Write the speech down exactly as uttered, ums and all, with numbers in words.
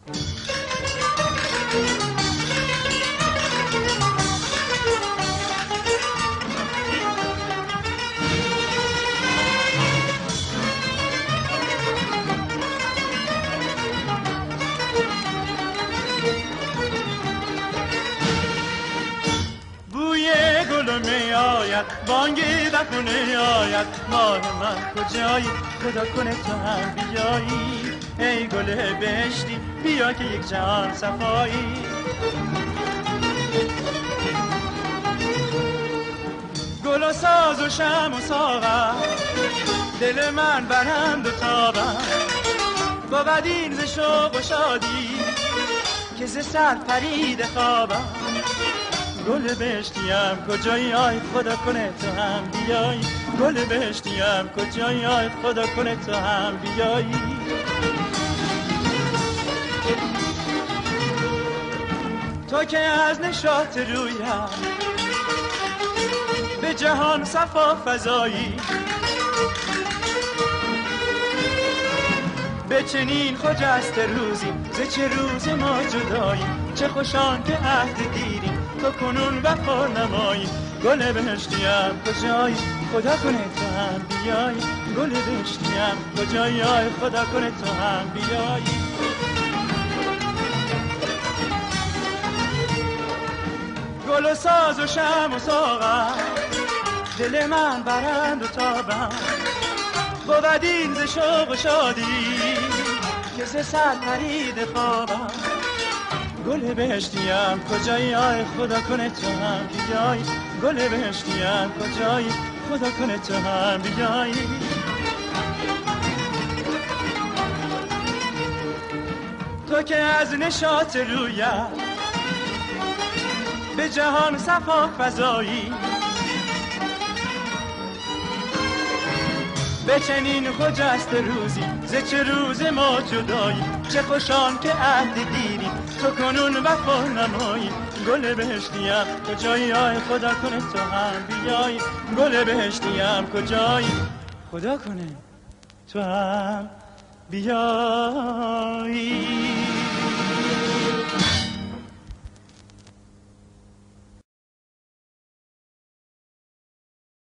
می آید بانگی در خونه آید ماه من کجایی خدا کنه تو هم بیایی ای گل بهشتی بیا که یک جهان صفایی گل و ساز و شم و ساغر دل من برند و تابم بود این ز شوق و شادی که ز سر پرید خوابم گل بهشتیم کجایی آی خدا کنه تو هم بیایی گل بهشتیم کجایی آی خدا کنه تو هم بیایی تو که از نشاط رویم به جهان صفا فزایی به چنین خجسته روزی ز چه روز ما جدایی چه خوشان که عهد دیریم تو کنون وفا نمایی گل بهشتیم کجایی خدا کنه تو هم بیایی گل بهشتیم کجایی آی خدا کنه تو هم بیایی گل و ساز و شم و ساغر دل من برند و تابم بود این ز شوق و شادی که ز سر پرید خوابم گل بهشتیم کجایی آی خدا کنه تو هم بیایی گل بهشتیم کجایی خدا کنه تو هم بیایی تو که از نشاط رویم به جهان صفا فزایی به چنین خجست روزی ز چه روز ما جدایی چه خوشان که عهد دیری تو کنون وفا نمایی گل بهشتیم کجایی آی خدا کنه تو هم بیایی گل بهشتیم کجایی خدا کنه تو هم بیایی